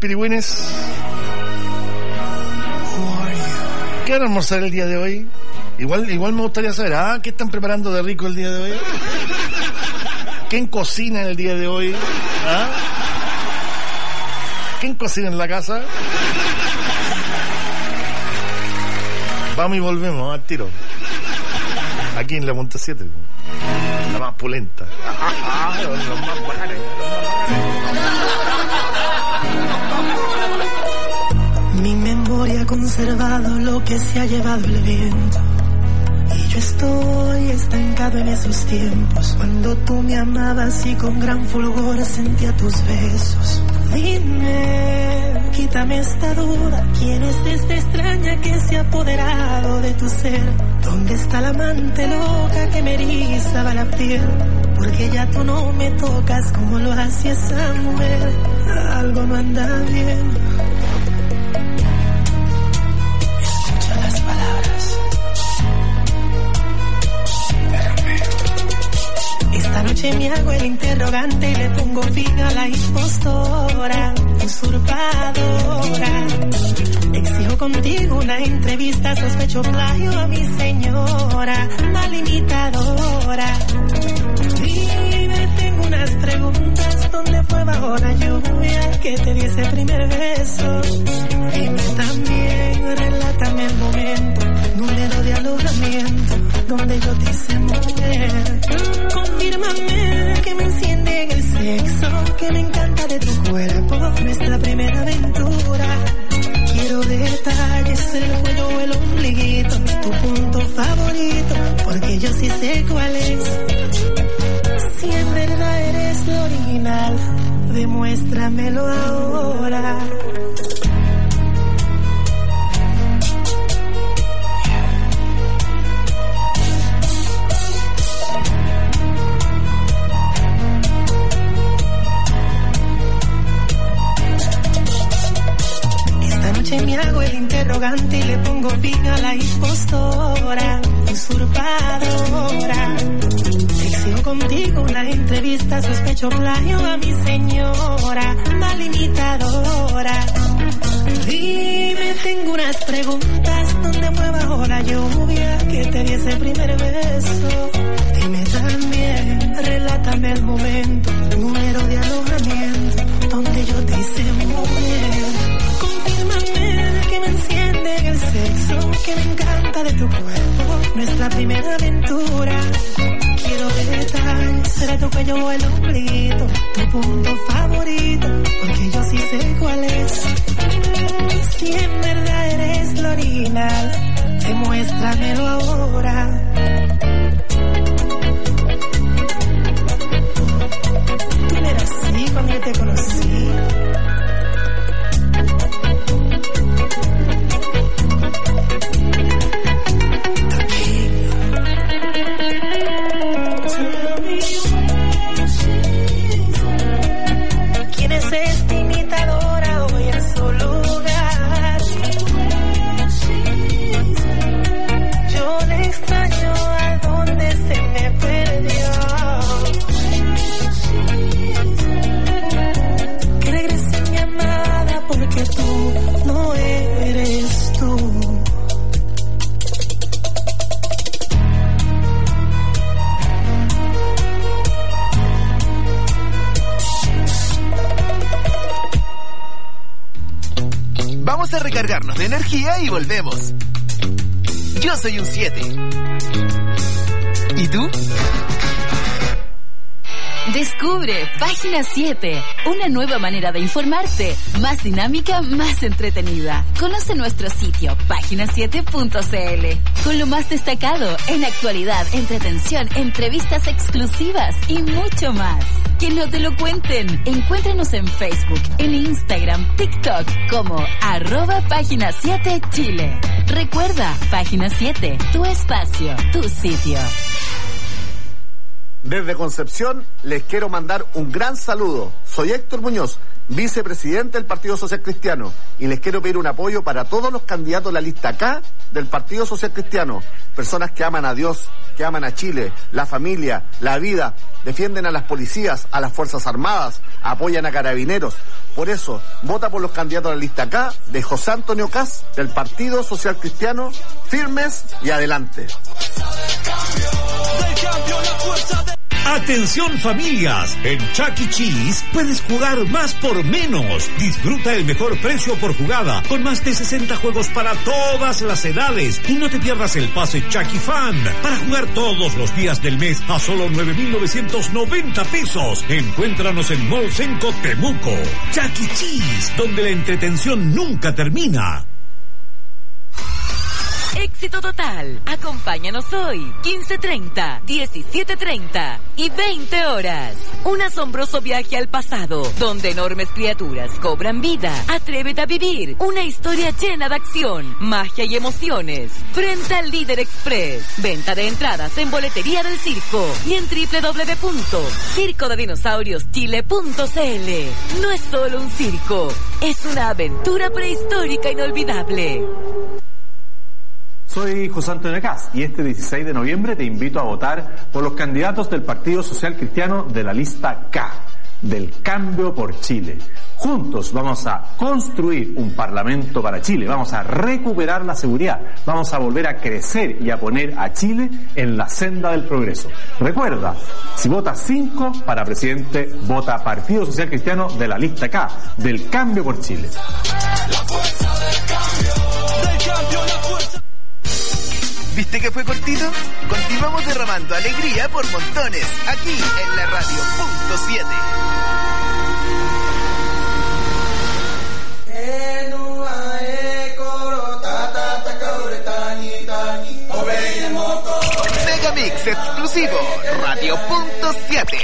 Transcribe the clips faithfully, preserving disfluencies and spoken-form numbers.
pirigüines. ¿Qué van a almorzar el día de hoy? Igual, igual me gustaría saber, ¿ah? ¿Qué están preparando de rico el día de hoy? ¿Quién cocina el día de hoy? ¿Ah? ¿Quién cocina en la casa? Vamos y volvemos al tiro. Aquí en la Monte siete. La más pulenta. Los más bacanes. Mi memoria ha conservado lo que se ha llevado el viento. Y yo estoy estancado en esos tiempos, cuando tú me amabas y con gran fulgor sentía tus besos. Dime, quítame esta duda, ¿quién es esta extraña que se ha apoderado de tu ser? ¿Dónde está la amante loca que me erizaba la piel? Porque ya tú no me tocas como lo hacía esa mujer. Algo no anda bien. Escucha las palabras. Esta noche me hago el interrogante y le pongo fin a la impostora, usurpadora. Exijo contigo una entrevista, sospecho plagio a mi señora, mal imitadora. Dime, tengo unas preguntas, ¿dónde fue bajo la lluvia que te di ese primer beso? Dime también, relátame el momento, número de alojamiento, donde yo te hice mujer. Confírmame que me enciende en el sexo, que me encanta de tu cuerpo, nuestra primera aventura. Quiero detalles, el cuello o el ombliguito, tu punto favorito, porque yo sí sé cuál es. Si en verdad eres lo original, demuéstramelo ahora. Me hago el interrogante y le pongo fin a la impostora, usurpadora. Exijo contigo una entrevista, sospecho plagio a mi señora, mal imitadora. Dime, tengo unas preguntas, ¿dónde fue bajo la lluvia que te di ese primer beso? Dime también, relátame el momento, número de alojamiento, donde yo te hice mujer. Que me enciende en el sexo, que me encanta de tu cuerpo, nuestra primera aventura. Quiero detalles, será tu cuello o el ombliguito, tu punto favorito, porque yo sí sé cuál es. Si en verdad eres lo original, demuéstramelo ahora. Tú no eras así cuando yo te conocí. Vamos a recargarnos de energía y volvemos. Yo soy un siete. ¿Y tú? Descubre Página siete, una nueva manera de informarte, más dinámica, más entretenida. Conoce nuestro sitio, página siete punto c l, con lo más destacado en actualidad, entretención, entrevistas exclusivas y mucho más. Que no te lo cuenten. Encuéntranos en Facebook, en Instagram, TikTok como arroba Página siete Chile. Recuerda, Página siete, tu espacio, tu sitio. Desde Concepción les quiero mandar un gran saludo. Soy Héctor Muñoz. vicepresidente del Partido Social Cristiano, y les quiero pedir un apoyo para todos los candidatos de la lista K del Partido Social Cristiano, personas que aman a Dios, que aman a Chile, la familia, la vida, defienden a las policías, a las Fuerzas Armadas, apoyan a carabineros. Por eso, vota por los candidatos de la lista K de José Antonio Kast del Partido Social Cristiano, firmes y adelante. Atención familias, en Chuck E. Cheese puedes jugar más por menos. Disfruta el mejor precio por jugada, con más de sesenta juegos para todas las edades. Y no te pierdas el pase Chuck E. Fan, para jugar todos los días del mes a solo nueve mil novecientos noventa pesos. Encuéntranos en Mall Senco Temuco. Chuck E. Cheese, donde la entretención nunca termina. Éxito total. Acompáñanos hoy, quince treinta, diecisiete treinta y veinte horas. Un asombroso viaje al pasado, donde enormes criaturas cobran vida. Atrévete a vivir una historia llena de acción, magia y emociones. Frente al Líder Express. Venta de entradas en Boletería del Circo y en doble u doble u doble u punto circo de dinosaurios chile punto c l. No es solo un circo, es una aventura prehistórica inolvidable. Soy José Antonio Kast y este dieciséis de noviembre te invito a votar por los candidatos del Partido Social Cristiano de la lista K, del Cambio por Chile. Juntos vamos a construir un parlamento para Chile, vamos a recuperar la seguridad, vamos a volver a crecer y a poner a Chile en la senda del progreso. Recuerda, si votas cinco para presidente, vota Partido Social Cristiano de la lista K, del Cambio por Chile. La fuerza del cambio, del cambio, la fuerza. ¿Viste que fue cortito? Continuamos derramando alegría por montones, aquí en la radio punto siete. Megamix exclusivo, radio punto siete.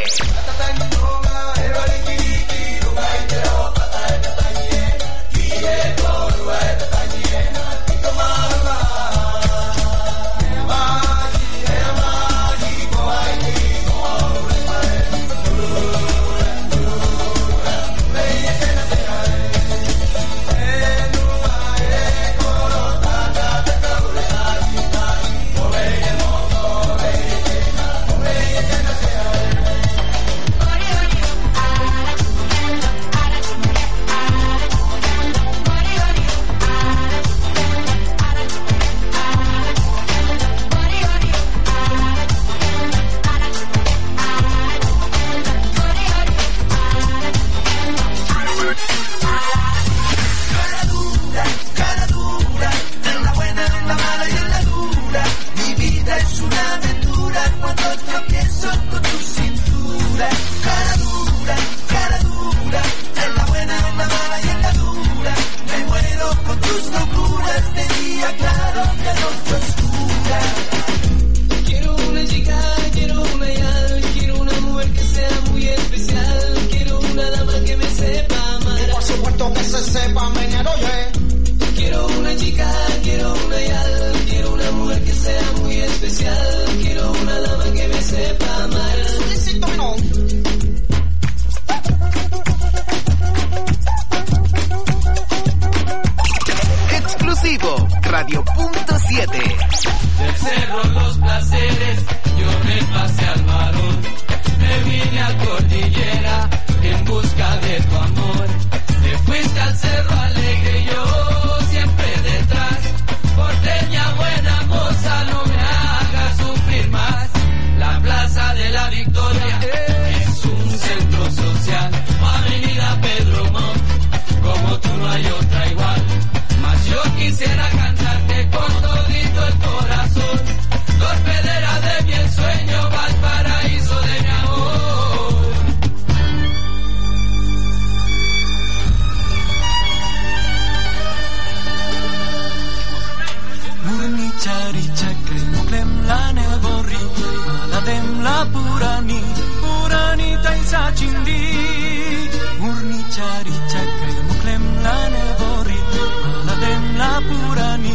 Purani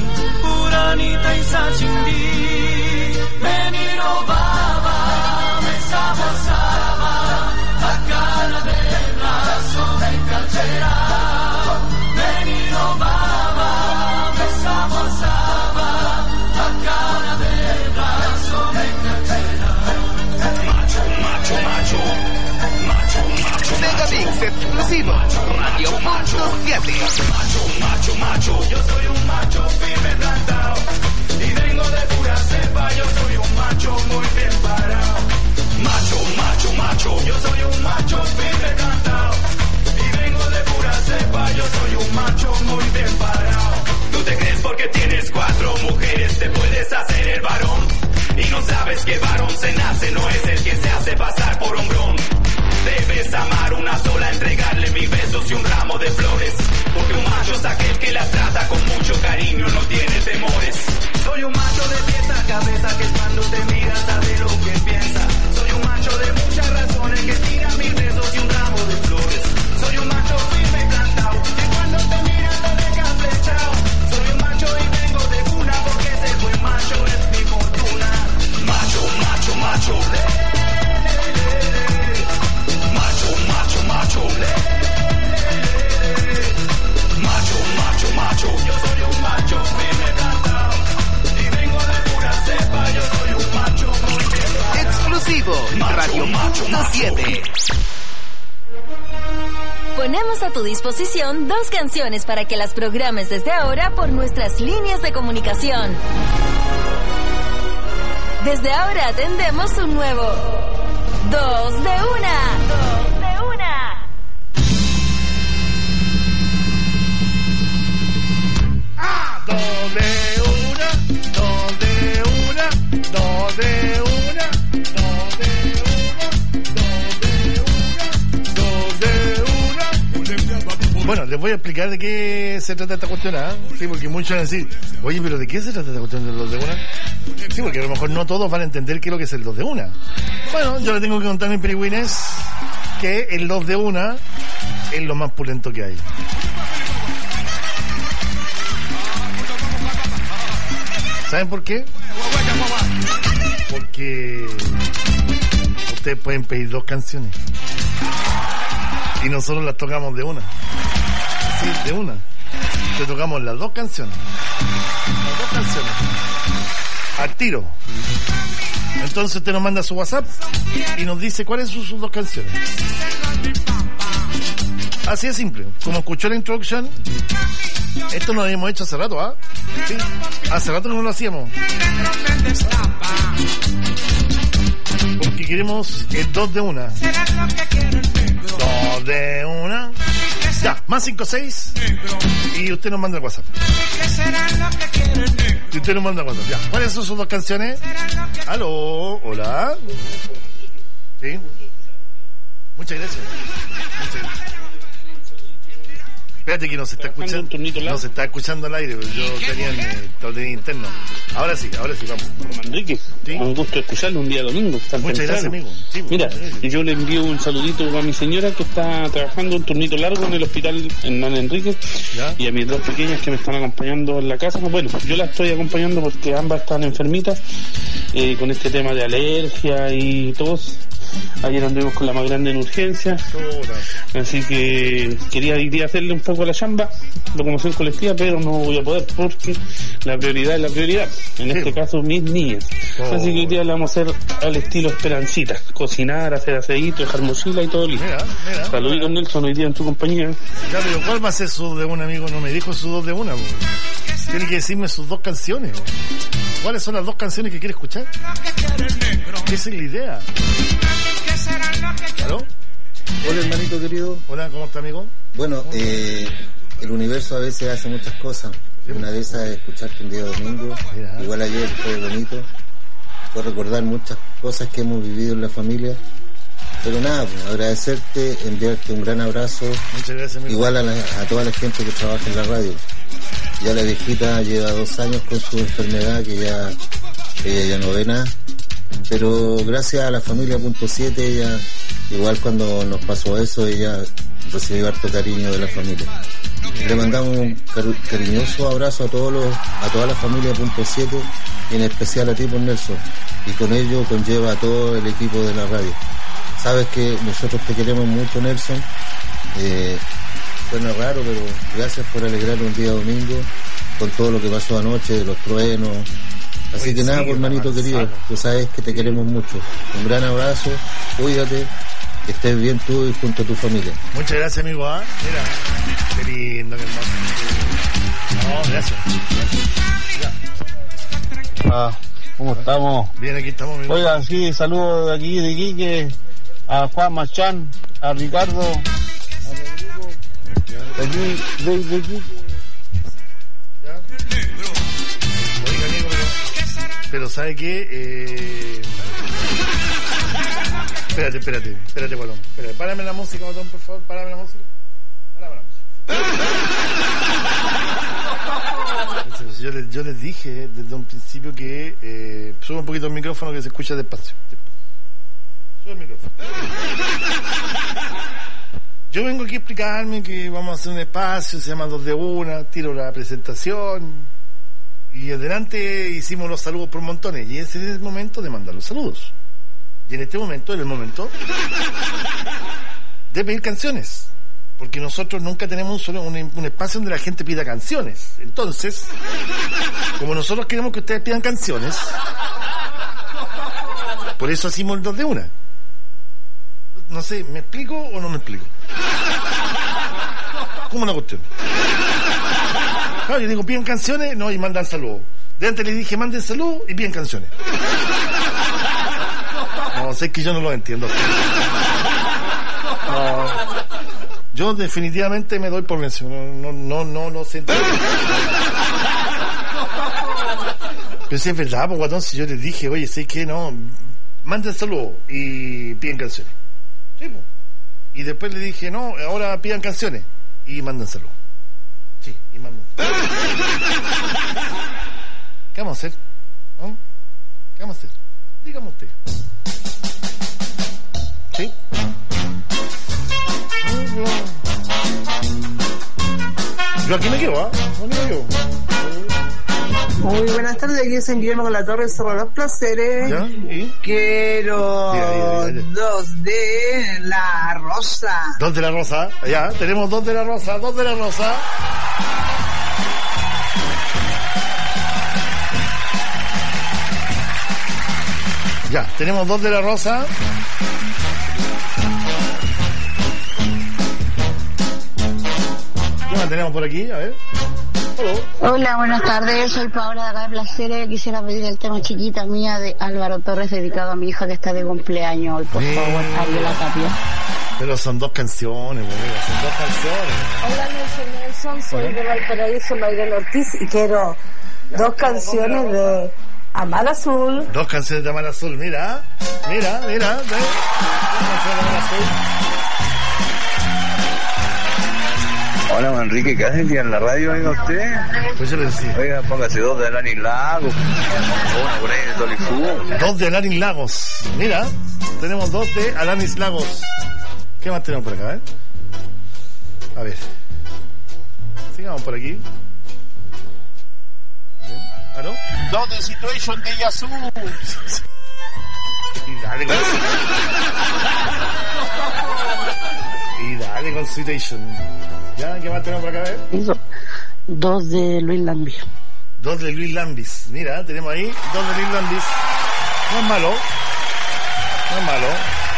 siete. Macho, macho, macho, yo soy un macho firme plantado. Y vengo de pura cepa, yo soy un macho muy bien parado. Macho, macho, macho, yo soy un macho firme plantado. Y vengo de pura cepa, yo soy un macho muy bien parado. Tú te crees porque tienes cuatro mujeres, te puedes hacer el varón. Y no sabes que varón se nace, no es el que se hace pasar por hombrón. Debes amar una sola, entregarle mis besos y un ramo de flores. Porque un macho es aquel que la trata con mucho cariño, no tiene temores. Soy un macho de pies a cabeza que cuando te mira sabe lo que piensa. Soy un macho de muchas razones que tira mis besos y un ramo de flores. Soy un macho firme y plantado que cuando te mira te deja flechado. Soy un macho y vengo de cuna porque ser buen macho es mi fortuna. Macho, macho, macho. Macho, macho, macho. Macho, macho, macho. Yo soy un macho firme plantado. Y vengo de pura cepa, yo soy un macho muy bien parado. Exclusivo, Radio Punto siete. Ponemos a tu disposición dos canciones para que las programes desde ahora por nuestras líneas de comunicación. Desde ahora atendemos un nuevo Dos de Una. Dos de Una. Ah, dos de una, dos de una, dos de una, dos de una, dos de una, dos de una. Bueno, les voy a explicar de qué se trata esta cuestión, ¿ah? Sí, porque muchos van a decir, oye, pero ¿de qué se trata esta cuestión del dos de una? Sí, porque a lo mejor no todos van a entender qué es lo que es el dos de una. Bueno, yo le tengo que contar a mis perigüines que el dos de una es lo más pulento que hay. ¿Saben por qué? Porque ustedes pueden pedir dos canciones y nosotros las tocamos de una. Sí, de una. Te tocamos las dos canciones. Las dos canciones. Al tiro. Entonces usted nos manda su WhatsApp y nos dice cuáles son sus dos canciones. Así de simple. Como escuchó la introducción, esto lo habíamos hecho hace rato, ¿ah? ¿eh? Sí. Hace rato que no lo hacíamos. Porque queremos el dos de una. Dos de una. Ya, más cinco seis y usted nos manda el WhatsApp. Y usted nos manda el WhatsApp. Ya, ¿cuáles son sus dos canciones? Aló, hola. Sí. Muchas gracias. Muchas gracias. Espérate que nos está escuchando, nos está escuchando al aire, yo tenía en el tenía interno. Ahora sí, ahora sí, vamos. Enrique, ¿sí? Un gusto escucharlo un día domingo. Muchas gracias, amigo. Sí, mira, yo le envío un saludito a mi señora que está trabajando un turnito largo en el hospital Hernán Enrique. ¿Ya? Y a mis dos pequeñas que me están acompañando en la casa. Bueno, yo las estoy acompañando porque ambas están enfermitas eh, con este tema de alergia y tos. Ayer anduvimos con la más grande en urgencia, así que quería ir a hacerle un poco a la chamba, locomoción colectiva, pero no voy a poder porque la prioridad es la prioridad, en este caso mis niñas. Oh. Así que hoy día le vamos a hacer al estilo Esperancita, cocinar, hacer aceite, dejar mochila y todo listo. Mira, mira, saluditos mira. Nelson, hoy día en tu compañía. Ya, pero ¿cuál va a ser su dos de una, amigo? No me dijo su dos de una, bro. Tiene que decirme sus dos canciones. ¿Cuáles son las dos canciones que quiere escuchar? Esa es la idea. ¿Aló? Hola, hermanito querido. Hola, ¿cómo está, amigo? Bueno, eh, el universo a veces hace muchas cosas. Una de esas es escucharte un día domingo. Igual ayer fue bonito. Fue recordar muchas cosas que hemos vivido en la familia. Pero nada, pues, agradecerte, enviarte un gran abrazo. Muchas gracias, amigo. Igual a, la, a toda la gente que trabaja en la radio. Ya la viejita lleva dos años con su enfermedad, que ya ella ya no ve nada. Pero gracias a la familia Punto siete, ella, igual cuando nos pasó eso, ella recibió harto cariño de la familia. Le mandamos un car- cariñoso abrazo a todos los, a toda la familia Punto siete y en especial a ti, por Nelson. Y con ello conlleva a todo el equipo de la radio. Sabes que nosotros te queremos mucho, Nelson. Eh, suena raro, pero gracias por alegrar un día domingo con todo lo que pasó anoche, de los truenos. Así Oye, que nada, sí, por manito querido, tú sabes que te queremos mucho. Un gran abrazo, cuídate, que estés bien tú y junto a tu familia. Muchas gracias, amigo. ¿eh? Mira. Qué lindo, qué hermoso. No, gracias. gracias. Ah, ¿cómo estamos? Bien, aquí estamos. Mi Oiga, sí, saludos de aquí, de Iquique, a Juan Machán, a Ricardo, a Rodrigo, de aquí, de, de Iquique. ¿Ya? Oiga, amigo, pero, pero ¿sabe qué? Eh... Espérate, espérate, espérate, Guatón. Espérate, párame la música, Guatón, por favor, párame la música. Párame la música. Yo les, yo les dije desde un principio que eh, sube un poquito el micrófono que se escucha despacio. Sube el micrófono. Yo vengo aquí a explicarme que vamos a hacer un espacio, se llama Dos de Una, tiro la presentación y adelante hicimos los saludos por montones y ese es el momento de mandar los saludos. Y en este momento es el momento de pedir canciones. Porque nosotros nunca tenemos solo un, un espacio donde la gente pida canciones. Entonces, como nosotros queremos que ustedes pidan canciones, por eso hacemos el dos de una. No sé, ¿me explico o no me explico? ¿Cómo una cuestión? Claro, yo digo, piden canciones, no, y mandan saludos. De antes les dije, manden saludos y piden canciones. No, sé que yo no lo entiendo. No. Yo definitivamente me doy por vencido. No, no, no, no lo sé. Pero si es verdad, pues, Guatón, si yo les dije, oye, sé que no, manden saludos y piden canciones. Sí, pues. Y después le dije, no, ahora pidan canciones y mandan saludos. Sí, y mandan. ¿Qué vamos a hacer? ¿No? ¿Qué vamos a hacer? Dígame usted. ¿Sí? Yo aquí me quedo, ¿ah? ¿eh? No me quedo. Muy buenas tardes, aquí es en Guillermo con la Torre, Cerro Los Placeres. ¿Ya? ¿Y? Quiero Mira, mira, mira, mira. dos de la Rosa. Dos de la Rosa, ya, tenemos dos de la Rosa, dos de la Rosa. Ya, tenemos dos de la Rosa. ¿Qué más tenemos por aquí? A ver. Hola. Hola, buenas tardes. Soy Paola de acá de Placeres. Quisiera pedir el tema Chiquita Mía de Álvaro Torres, dedicado a mi hija que está de cumpleaños hoy, por Bien. favor, Ariela Tapia. Pero son dos canciones, güey. Son dos canciones. Hola, Nelson Nelson, soy de Valparaíso, Mayrena Ortiz, y quiero dos canciones de Amar Azul. Dos canciones de Amar Azul, mira. Mira, mira. ¿Ves? Dos canciones de Amar Azul. Hola, Manrique, ¿qué hacen en la radio, oiga usted? Pues yo le decía. Oiga, póngase dos de Alanis Lagos. Una por ahí de Tolifú. Dos de Alanis Lagos. Mira, tenemos dos de Alanis Lagos. ¿Qué más tenemos por acá, eh? A ver. Sigamos por aquí. ¿Aló? Dos de Situation de Yazoo. Y dale con... y dale con Situation. ¿Ya? ¿Qué más tenemos por acá, eh? Eso. Dos de Luis Lambis. Dos de Luis Lambis. Mira, tenemos ahí dos de Luis Lambis. No es malo. No es malo.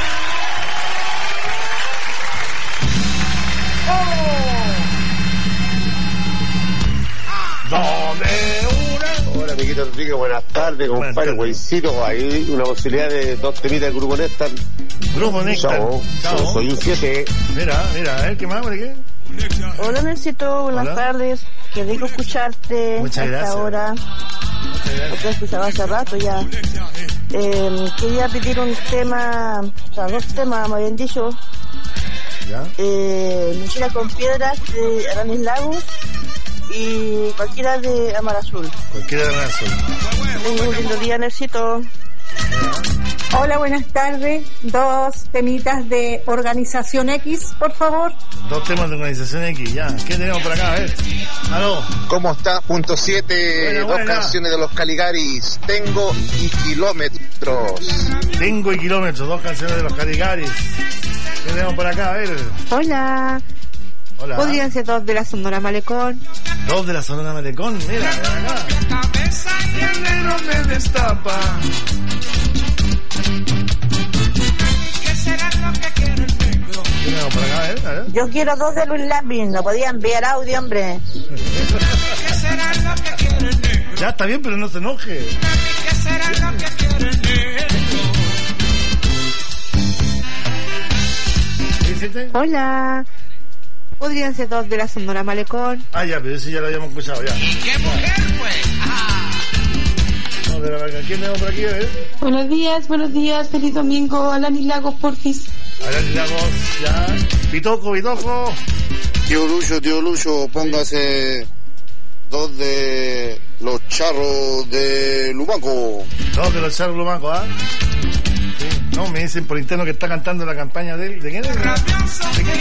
¡Oh! Dos de una. Hola, amiguito Enrique, buenas tardes, compadre. Güeycito, hay una posibilidad de dos temitas del Grupo Néctar. Grupo Néctar. Chao. Chao. Soy un siete. Mira, mira, a ver, ¿qué más? ¿Por qué? Hola, Necesito, buenas Hola. tardes. Qué rico escucharte. Muchas hasta gracias. ahora. Muchas gracias. Te escuchaba hace rato ya. Eh, quería pedir un tema, o sea, dos temas, me habían dicho. ¿Ya? Eh, Mochila con Piedras de Alanis Lagos y cualquiera de Amar Azul. Cualquiera de Amar Azul. Tengo un lindo día, Necesito. Hola, buenas tardes. Dos temitas de Organización X, por favor. Dos temas de Organización X, ya. ¿Qué tenemos por acá? A ver. Aló. ¿Cómo estás? Punto siete. Buena, dos buena. canciones de los Caligaris. Tengo y kilómetros. Tengo y kilómetros, dos canciones de los Caligaris. ¿Qué tenemos por acá? A ver. Hola. Hola. Podrían ser dos de la Sonora Malecón. Dos de la Sonora Malecón, mira, ven acá. Cabeza y el negro me destapa. ¿Qué será lo que quiere el negro? tenemos por acá? A ver, a ver. Yo quiero dos de Luis Lambin, no podía enviar audio, hombre. Ya está bien, pero no se enoje. ¿Qué será lo que quiere el negro? ¿Qué hiciste? Hola. Podrían ser dos de la Sonora Malecón. Ah, ya, pero eso ya lo habíamos escuchado, ya. ¿Y qué mujer, pues? Ah. No, de la vaca. ¿Quién tenemos por aquí, a ver? Buenos días, buenos días. Feliz domingo. Alani Lagos, porfis. Alani Lagos, ya. Pitoco, Pitoco. Tío Lucho, tío Lucho, póngase dos de los charros de Lumaco. Dos de los charros de Lumaco, ¿ah? Sí. No, me dicen por interno que está cantando la campaña de él. ¿De quién es? ¿De quién?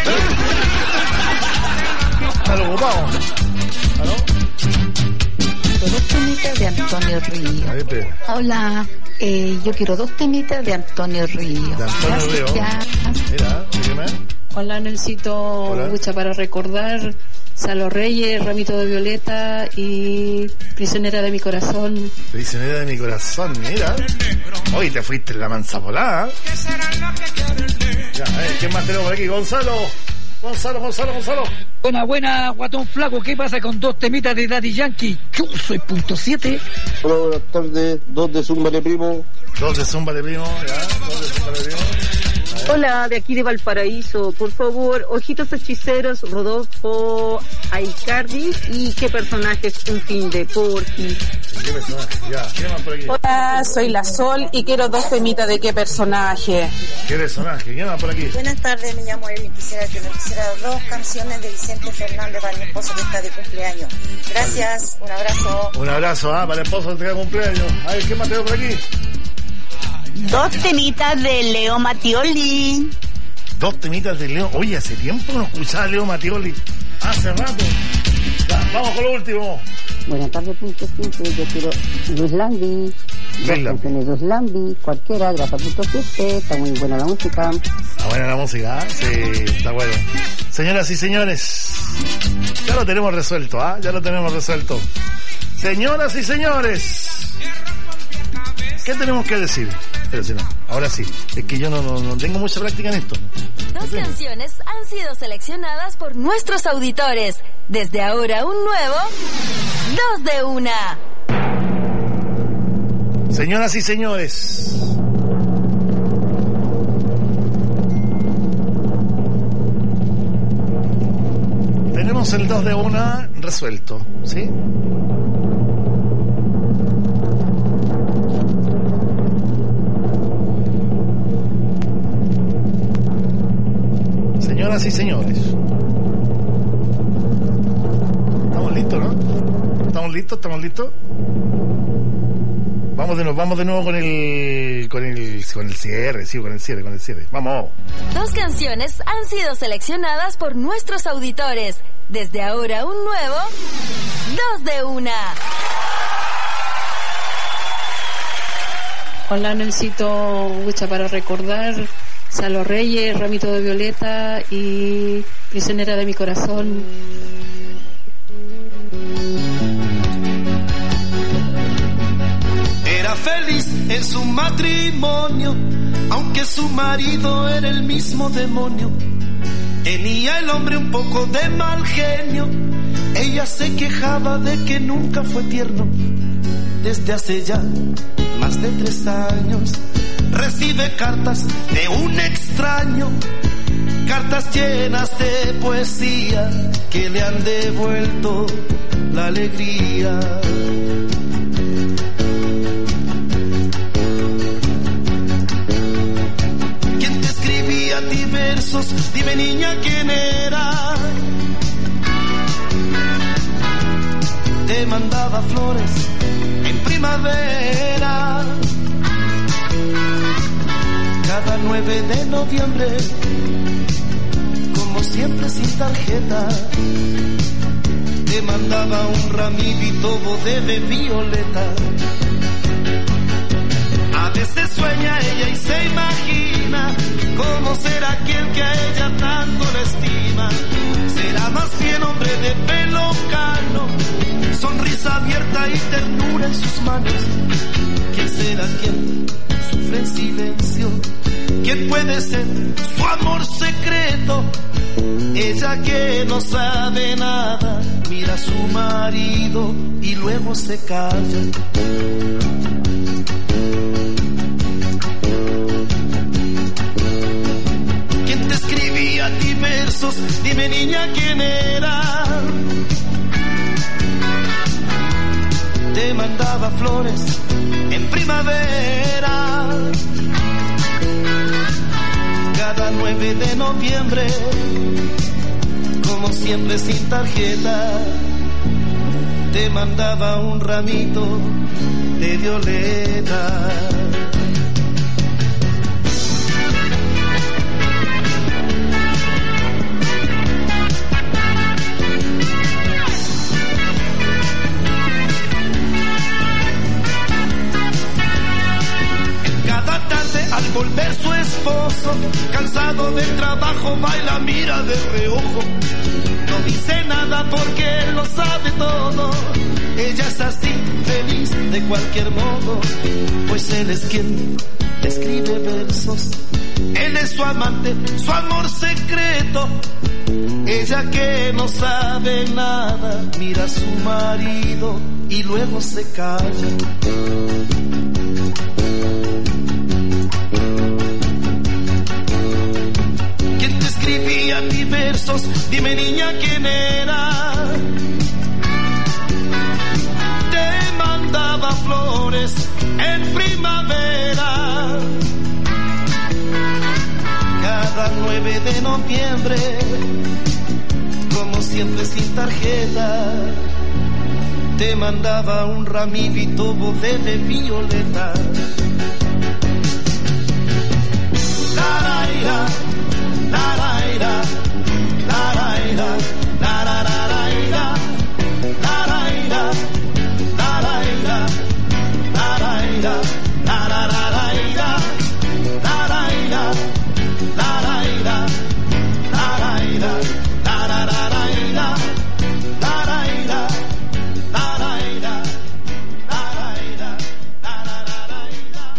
Está lo ocupado. ¿Aló? Dos temitas de Antonio Río. Ver, Hola, eh, yo quiero dos temitas de Antonio Río. De Antonio Río. Mira, dígame. Hola, Nelsito. Mucha para recordar. Salo Reyes, Ramito de Violeta y Prisionera de mi corazón. Prisionera de mi corazón, mira. Hoy te fuiste en la mansa volada. Ya, a ver, ¿quién más tenemos por aquí? Gonzalo. Gonzalo, Gonzalo, Gonzalo. Buena, buena, guatón flaco. ¿Qué pasa con dos temitas de Daddy Yankee? Yo soy punto siete. Hola, buenas tardes. Dos de Zumba de Primo. Dos de Zumba de Primo, ya. Dos de Zumba de Primo. Hola, de aquí de Valparaíso, por favor, Ojitos Hechiceros, Rodolfo Aicardi y qué personaje es un fin de Porky. ¿Qué personaje? Ya, ¿qué más por aquí? Hola, soy la Sol y quiero dos temitas de qué personaje. ¿Qué personaje? ¿Qué más por aquí? Buenas tardes, me llamo Evelyn, quisiera que me pusiera dos canciones de Vicente Fernández para mi esposo que está de cumpleaños. Gracias, un abrazo. Un abrazo, ¿ah? Para el esposo que está de cumpleaños. A ver, ¿qué más tengo por aquí? Dos temitas de Leo Mattioli. Dos temitas de Leo. Oye, hace tiempo no escuchaba a Leo Mattioli. Hace rato. Ya, vamos con lo último. Buenas tardes, punto cinco. Yo quiero Luis Lambi. Dos canciones de Luis Lambi. Cualquiera, gracias, punto siete. Está muy buena la música. Está buena la música, ¿eh? Sí, está bueno. Señoras y señores, ya lo tenemos resuelto, ¿ah? ¿eh? Ya lo tenemos resuelto. Señoras y señores, ¿qué tenemos que decir? Pero si no, ahora sí, es que yo no, no, no tengo mucha práctica en esto. Dos canciones han sido seleccionadas por nuestros auditores. Desde ahora un nuevo Dos de Una. Señoras y señores, tenemos el Dos de Una resuelto, ¿sí? Señoras y señores, ¿estamos listos, no? ¿Estamos listos? ¿Estamos listos? Vamos de nuevo, vamos de nuevo con el, con el, con el cierre, sí, con el cierre, con el cierre. Vamos. Dos canciones han sido seleccionadas por nuestros auditores. Desde ahora un nuevo Dos de Una. Hola, Nelsito. Mucha para recordar. Salo Reyes, Ramito de Violeta y Prisionera de mi corazón. Era feliz en su matrimonio, aunque su marido era el mismo demonio. Tenía el hombre un poco de mal genio, ella se quejaba de que nunca fue tierno. Desde hace ya más de tres años recibe cartas de un extraño, cartas llenas de poesía que le han devuelto la alegría. ¿Quién te escribía a ti versos? Dime, niña, ¿quién era? Te mandaba flores en primavera. Cada nueve de noviembre, como siempre sin tarjeta, te mandaba un ramito de violeta. A veces sueña ella y se imagina cómo será aquel que a ella tanto la estima. Será más bien hombre de pelo cano, sonrisa abierta y ternura en sus manos. ¿Quién será quien sufre en silencio? ¿Quién puede ser su amor secreto? ella que no sabe nada, mira a su marido y luego se calla. ¿Quién te escribía a ti versos? Dime niña quién era. Te mandaba flores en primavera. Cada nueve de noviembre, como siempre sin tarjeta, te mandaba un ramito de violeta. Al volver su esposo, cansado del trabajo, baila, mira de reojo. No dice nada porque él lo sabe todo. Ella es así, feliz de cualquier modo, pues él es quien escribe versos. Él es su amante, su amor secreto. Ella que no sabe nada, mira a su marido y luego se calla. Escribía mis versos, dime niña quién era. Te mandaba flores en primavera. Cada nueve de noviembre, como siempre sin tarjeta, te mandaba un ramito de violeta. La, la, la. La la ira, la la ira, la la la la ira, la la ira, la la ira, la la ira, la la la la ira, la la ira, la la ira, la la ira, la la la la ira, la la ira, la la ira, la la ira, la la la la ira.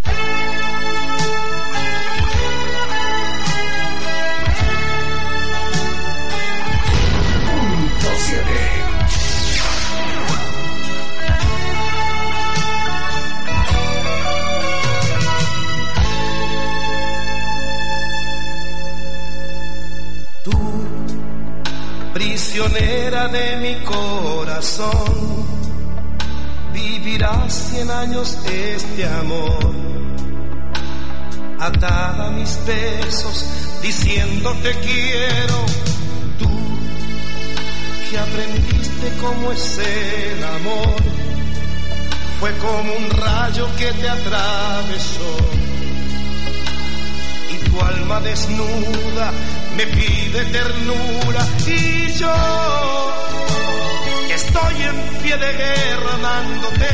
Prisionera de mi corazón, vivirás cien años este amor, atada a mis besos, diciéndote quiero. Tú que aprendiste cómo es el amor, fue como un rayo que te atravesó, y tu alma desnuda me pide ternura, y yo que estoy en pie de guerra amándote,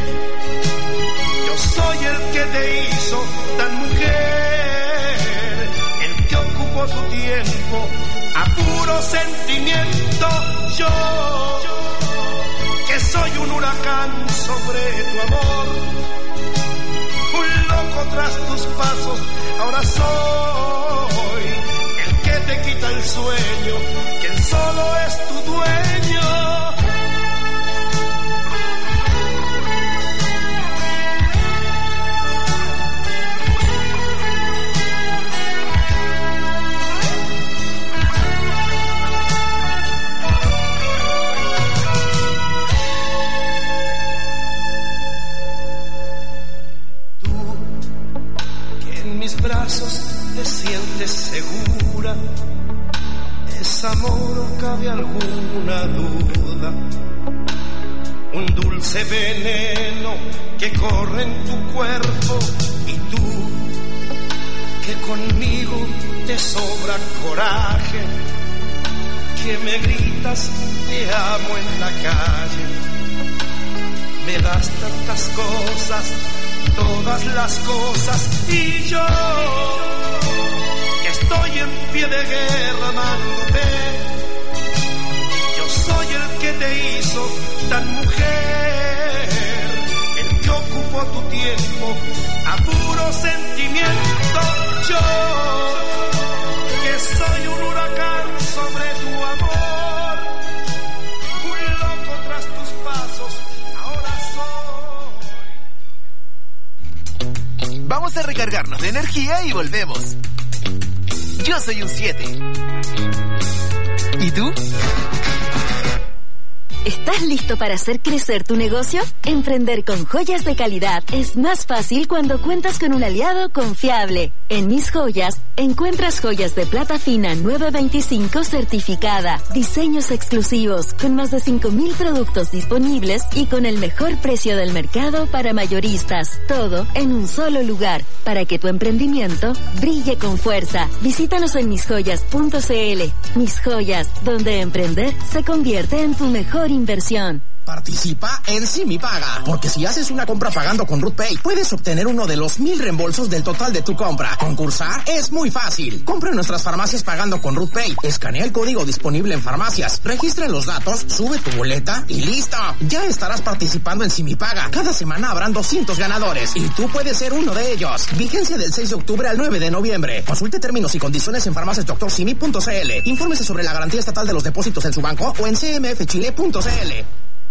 yo soy el que te hizo tan mujer, el que ocupó tu tiempo a puro sentimiento, yo que soy un huracán sobre tu amor, un loco tras tus pasos, ahora soy el que te quita el sueño, quien solo es tu dueño. Brazos te sientes segura, ¿es amor o cabe alguna duda? Un dulce veneno que corre en tu cuerpo, y tú que conmigo te sobra coraje, que me gritas te amo en la calle, me das tantas cosas, todas las cosas, y yo estoy en pie de guerra amándote, yo soy el que te hizo tan mujer, el que ocupó tu tiempo a puro sentimiento, yo que soy un huracán sobre tu amor, un loco tras tus pasos, ahora soy. Vamos a recargarnos de energía y volvemos. Yo soy un siete. ¿Y tú? ¿Estás listo para hacer crecer tu negocio? Emprender con joyas de calidad es más fácil cuando cuentas con un aliado confiable. En Mis Joyas encuentras joyas de plata fina nueve veinticinco certificada, diseños exclusivos, con más de cinco mil productos disponibles y con el mejor precio del mercado para mayoristas. Todo en un solo lugar, para que tu emprendimiento brille con fuerza. Visítanos en mis joyas punto c l. Mis Joyas, donde emprender se convierte en tu mejor inversión. Participa en Simi Paga, porque si haces una compra pagando con RootPay, puedes obtener uno de los mil reembolsos del total de tu compra. Concursar es muy fácil. Compra en nuestras farmacias pagando con RootPay. Escanea el código disponible en farmacias. Registra los datos, sube tu boleta y ¡listo! Ya estarás participando en Simi Paga. Cada semana habrán doscientos ganadores y tú puedes ser uno de ellos. Vigencia del seis de octubre al nueve de noviembre. Consulte términos y condiciones en farmacias doctor simi punto c l. Infórmese sobre la garantía estatal de los depósitos en su banco o en c m f chile punto c l.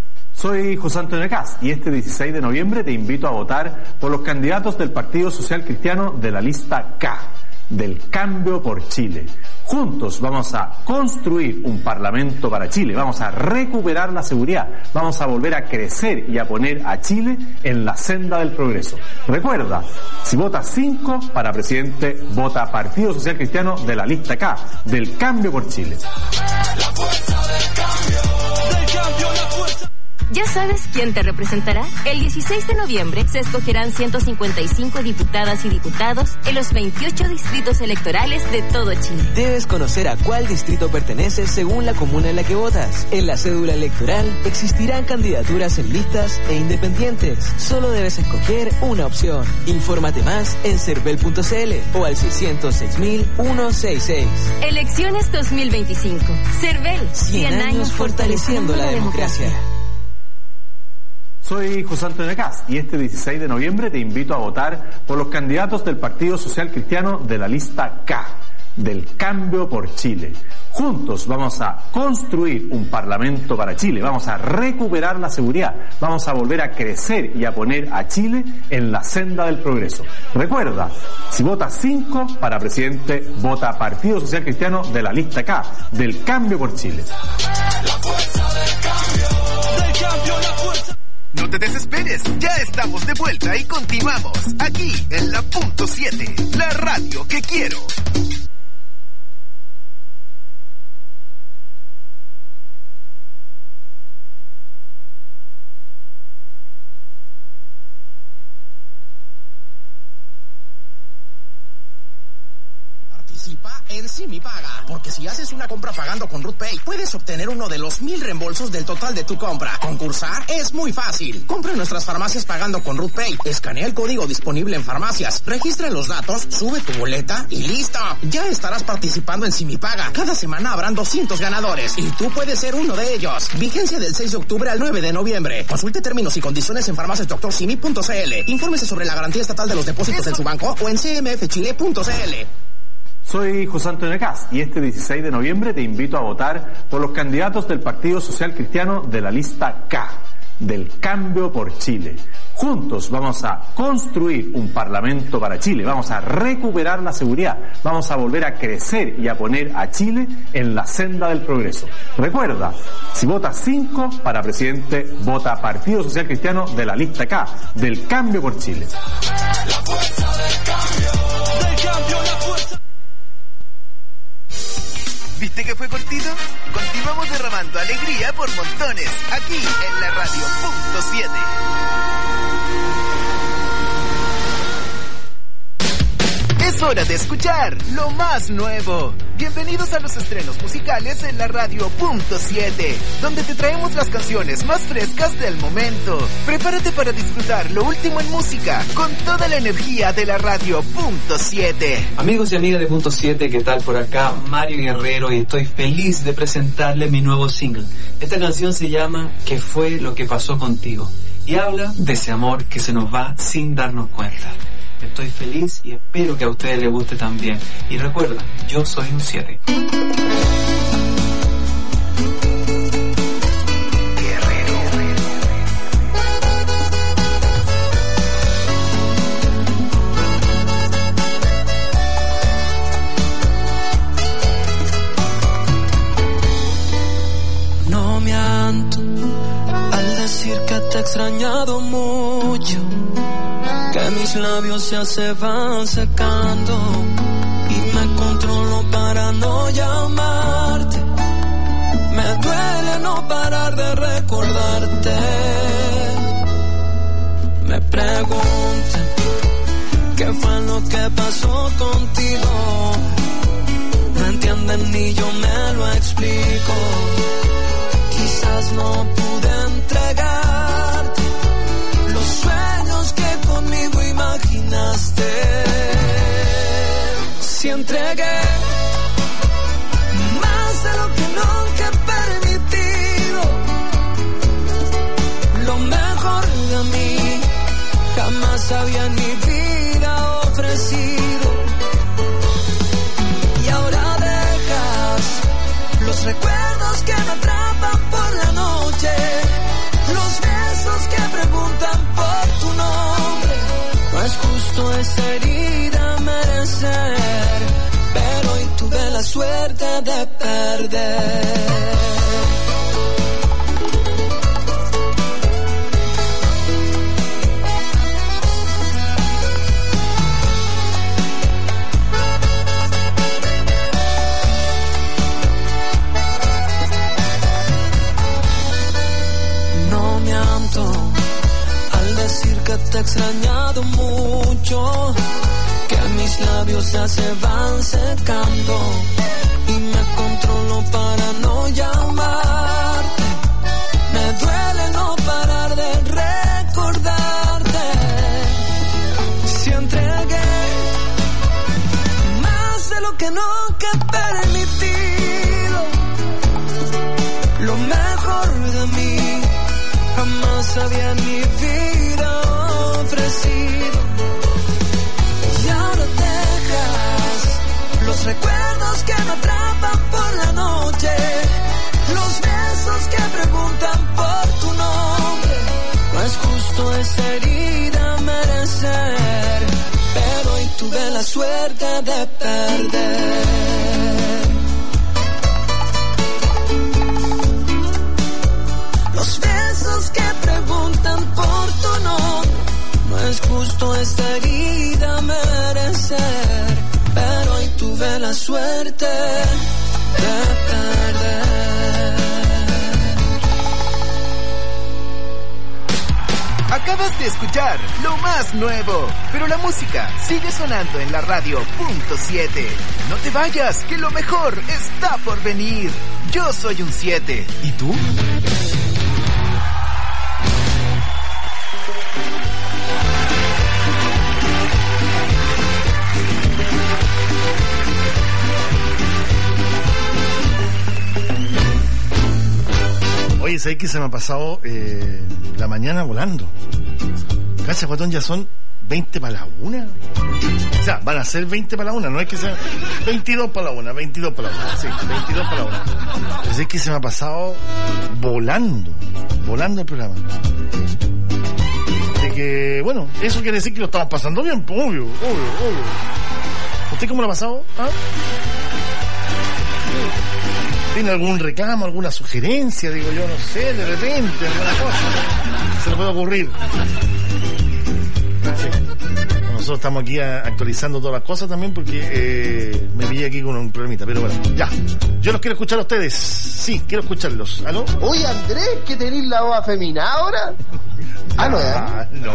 Soy José Antonio Caz y este dieciséis de noviembre te invito a votar por los candidatos del Partido Social Cristiano de la lista K, del Cambio por Chile. Juntos vamos a construir un Parlamento para Chile, vamos a recuperar la seguridad, vamos a volver a crecer y a poner a Chile en la senda del progreso. Recuerda, si votas cinco para presidente, vota Partido Social Cristiano de la lista K, del Cambio por Chile. La fuerza del cambio, del cambio, la fuerza. ¿Ya sabes quién te representará? El dieciséis de noviembre se escogerán ciento cincuenta y cinco diputadas y diputados en los veintiocho distritos electorales de todo Chile. Debes conocer a cuál distrito perteneces según la comuna en la que votas. En la cédula electoral existirán candidaturas en listas e independientes. Solo debes escoger una opción. Infórmate más en cervel punto c l o al seiscientos seis mil ciento sesenta y seis. Elecciones dos mil veinticinco. Cervel, cien años fortaleciendo la democracia. Soy José Antonio Caz y este dieciséis de noviembre te invito a votar por los candidatos del Partido Social Cristiano de la lista K, del Cambio por Chile. Juntos vamos a construir un Parlamento para Chile, vamos a recuperar la seguridad, vamos a volver a crecer y a poner a Chile en la senda del progreso. Recuerda, si votas cinco para presidente, vota Partido Social Cristiano de la lista K, del Cambio por Chile. La fuerza del cambio, del cambio, la fuerza. No te desesperes, ya estamos de vuelta y continuamos aquí en la punto siete, la radio que quiero. Participa en Simi Paga, porque si haces una compra pagando con RootPay, puedes obtener uno de los mil reembolsos del total de tu compra. Concursar es muy fácil. Compra en nuestras farmacias pagando con RootPay. Escanea el código disponible en farmacias. Registra los datos, sube tu boleta y ¡listo! Ya estarás participando en Simi Paga. Cada semana habrán doscientos ganadores y tú puedes ser uno de ellos. Vigencia del seis de octubre al nueve de noviembre. Consulte términos y condiciones en farmacias doctor simi punto c l. Infórmese sobre la garantía estatal de los depósitos en su banco o en c m f chile punto c l. Soy José Antonio Caz y este dieciséis de noviembre te invito a votar por los candidatos del Partido Social Cristiano de la lista K, del Cambio por Chile. Juntos vamos a construir un Parlamento para Chile, vamos a recuperar la seguridad, vamos a volver a crecer y a poner a Chile en la senda del progreso. Recuerda, si votas cinco para presidente, vota Partido Social Cristiano de la lista K, del Cambio por Chile. La fuerza del cambio, del cambio, la fuerza. ¿Viste que fue cortito? Continuamos derramando alegría por montones, aquí en la radio punto siete. Es hora de escuchar lo más nuevo. Bienvenidos a los estrenos musicales en la radio punto siete, donde te traemos las canciones más frescas del momento. Prepárate para disfrutar lo último en música con toda la energía de la radio punto siete. Amigos y amigas de punto siete, ¿qué tal? Por acá Mario Guerrero y estoy feliz de presentarles mi nuevo single. Esta canción se llama ¿Qué fue lo que pasó contigo? Y habla de ese amor que se nos va sin darnos cuenta. Estoy feliz y espero que a ustedes les guste también. Y recuerda, yo soy un siete. No miento al decir que te he extrañado mucho, que mis labios ya se van secando y me controlo para no llamarte. Me duele no parar de recordarte. Me preguntan qué fue lo que pasó contigo. No entienden ni yo me lo explico. Quizás no pude entregarte los sueños que conmigo imaginaste. Si entregué más de lo que nunca he permitido, lo mejor de mí jamás había en mi vida ofrecido. Y ahora dejas los recuerdos que me atrapan por la noche, los besos que preguntan por tu nombre. No es justo esa herida merecer, pero hoy tuve la suerte de perder. Al decir que te he extrañado mucho, que mis labios ya se van secando y me controlo para no llamarte. Me duele no parar de recordarte. Si entregué más de lo que nunca he permitido, lo mejor de mí jamás había en mi vida ofrecido. Y ahora dejas los recuerdos que me atrapan por la noche, los besos que preguntan por tu nombre. No es justo esa herida merecer, pero hoy tuve la suerte de perder. Los besos que preguntan por tu nombre. No es justo esta herida merecer, pero hoy tuve la suerte de perder. Acabas de escuchar lo más nuevo, pero la música sigue sonando en la radio punto siete. No te vayas, que lo mejor está por venir. Yo soy un siete. ¿Y tú? Oye, ¿sabes que se me ha pasado eh, la mañana volando? Cacha, guatón, ya son veinte para la una. O sea, van a ser veinte para la una, no es que sea veintidós para la una, veintidós para la una. Sí, veintidós para la una. Pero es que se me ha pasado volando, volando el programa. De que, bueno, eso quiere decir que lo estamos pasando bien, obvio, obvio, obvio. ¿Usted cómo lo ha pasado? ¿Ah? ¿Tiene algún reclamo, alguna sugerencia? Digo yo, no sé, de repente, alguna cosa. Se le puede ocurrir. Sí. Nosotros estamos aquí a, actualizando todas las cosas también porque eh, me pillé aquí con un problemita, pero bueno, ya. Yo los quiero escuchar a ustedes. Sí, quiero escucharlos. ¿Aló? Oye, Andrés, ¿que tenés la voz afeminada ahora? Ah, no, ah, no.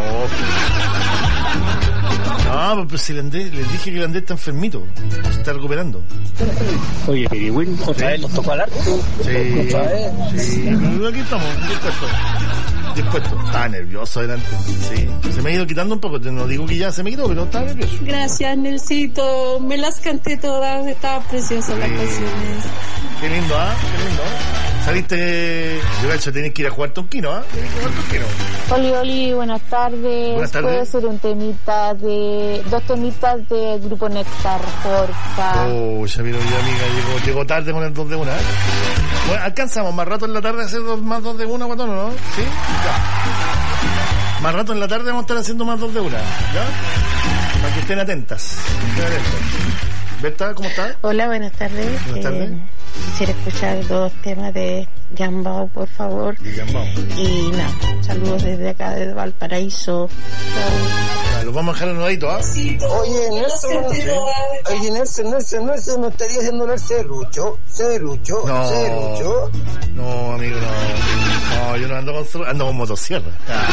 No, pues si el Andrés, les dije que el Andrés está enfermito, se está recuperando. Oye, Piriwin, otra vez nos tocó al arco. Sí, otra vez. Sí, aquí estamos, dispuestos. Dispuesto. Estaba nervioso adelante. Sí. Se me ha ido quitando un poco. No digo que ya se me quitó, pero estaba nervioso. Gracias, Nelsito. Me las canté todas. Estaban preciosas sí. Las canciones. Qué lindo, ¿ah? ¿eh? Qué lindo. Saliste. Yo, cacho, tenés que ir a jugar tonquino, ¿ah? ¿eh? Tenés que jugar tonquino. Oli, Oli, buenas tardes. Buenas tardes. Puede ser un temita de. Dos temitas de Grupo Néctar, porfa. Oh, ya vino mi amiga. Llegó, llegó tarde con el dos de una, ¿eh? Bueno, alcanzamos más rato en la tarde a hacer dos, más dos de una, guatón, ¿no? Sí, ya. Más rato en la tarde vamos a estar haciendo más dos de una, ¿ya? Para que estén atentas. Estén atentas. Berta, ¿cómo estás? Hola, buenas tardes. Buenas tardes. Eh, quisiera escuchar dos temas de Jambao, por favor. De Jambao. Y nada, saludos desde acá, desde Valparaíso. Ya, los vamos a dejar anotaditos, ¿ah? Oye, Nelson, ¿Sí? oye, Nelson, Nelson, Nelson, ¿no estaría haciendo el serrucho? ¿Serrucho? No. ¿Serrucho? No, amigo, no. No, yo no ando con serrucho, ando con motosierra.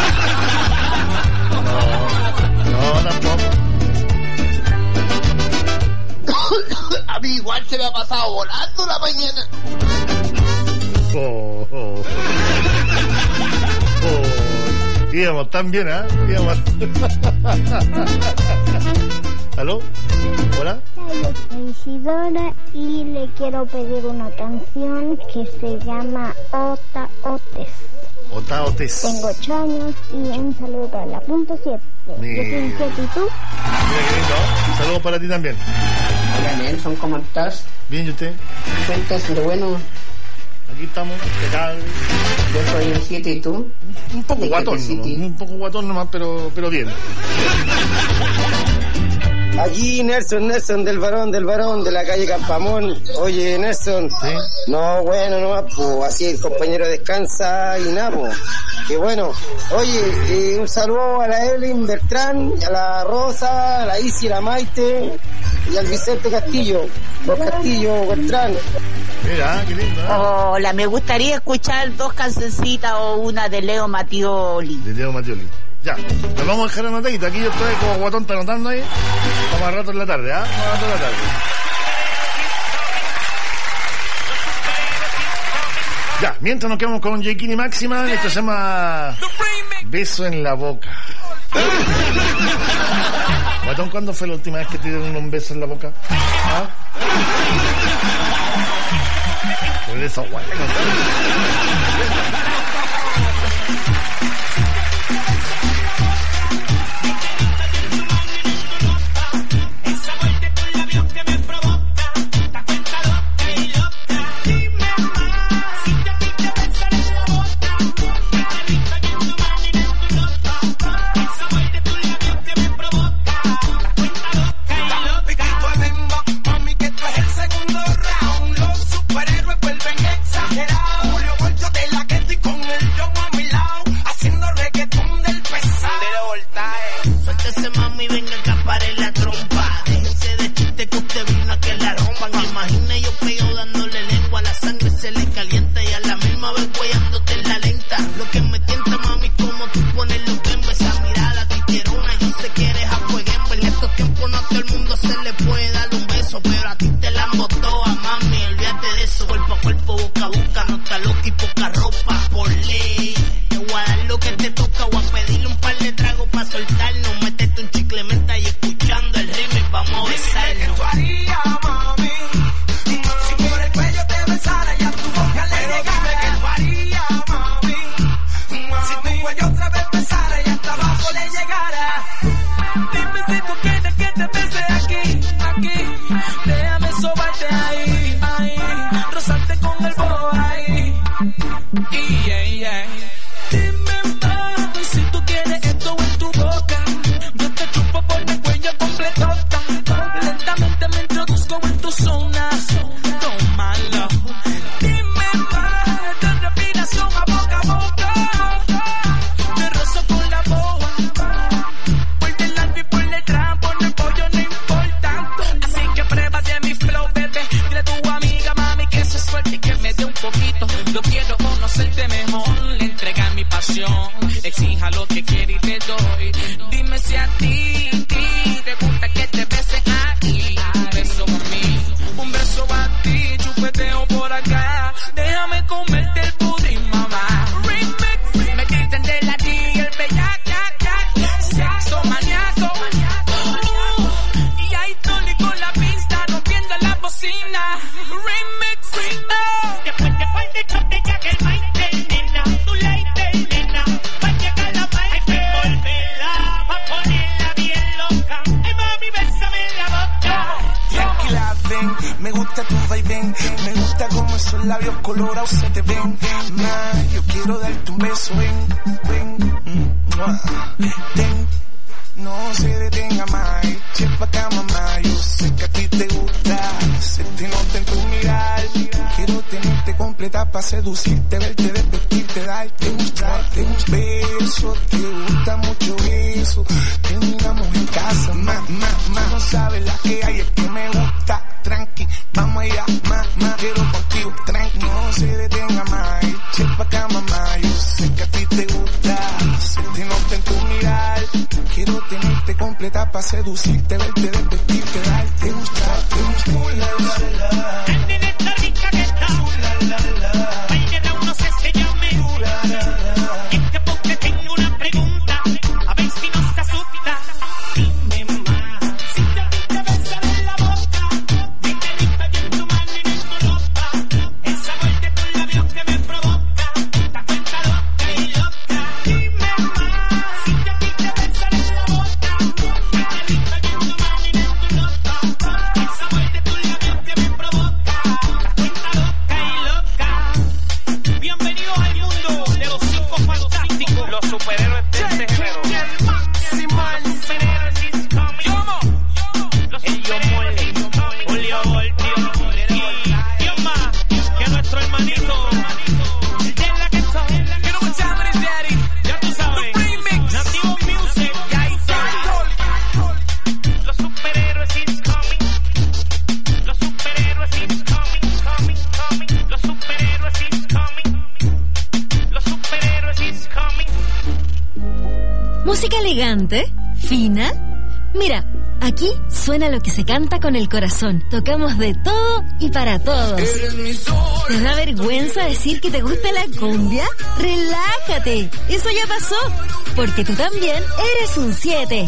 No, no, tampoco. A mí igual se me ha pasado volando la mañana. Oh, oh. Oh. Íbamos tan bien, ¿ah? ¿eh? Íbamos. ¿Aló? ¿Hola? Yo soy Isidora y le quiero pedir una canción que se llama Ota Otes. Ota Otes. Tengo ocho años y un saludo para la punto siete. Mi... Yo soy siete y tú. Mira qué lindo. Saludos para ti también. Hola Nelson, ¿cómo estás? Bien, ¿y usted? ¿Cuentas de bueno? Aquí estamos, ¿qué tal? Yo soy el siete y tú. Un poco guatón, ¿no? Un poco guatón nomás, pero, pero bien. Allí Nelson, Nelson del varón, del varón de la calle Campamón. Oye, Nelson. ¿Sí? No, bueno, nomás, pues así el compañero descansa y nada, pues. Que bueno. Oye, eh, un saludo a la Evelyn Bertrán, a la Rosa, a la Isi, a la Maite y al Vicente Castillo. Los Castillo, Bertrán. Mira, qué lindo, ¿eh? Hola, me gustaría escuchar dos cancioncitas o una de Leo Mattioli. De Leo Mattioli. Ya, nos vamos a dejar anotadita. Aquí yo estoy como guatón, está anotando ahí. Vamos a rato en la tarde, ¿ah? ¿eh? Vamos a rato en la tarde. Ya, mientras nos quedamos con J. Kini Máxima, esto se llama Beso en la Boca. Guatón, ¿cuándo fue la última vez que te dieron un beso en la boca? ¿Ah? Por eso, guay. seducirte, verte, desvestirte, darte, gustarte un beso. Te gusta mucho eso. Terminamos en casa, más, más, más. No sabes la que hay, es que me gusta. Tranqui, vamos allá, más, más. Quiero contigo, tranqui. No se detenga más. Eche pa' acá, mamá. Yo sé que a ti te gusta. Se te nota en tu mirar. Quiero tenerte completa pa' seducirte, verte, desvestirte, darte, gustarte. Uh, la, la, la. Música elegante, fina. Mira, aquí suena lo que se canta con el corazón. Tocamos de todo y para todos. ¿Te da vergüenza decir que te gusta la cumbia? Relájate, eso ya pasó, porque tú también eres un siete.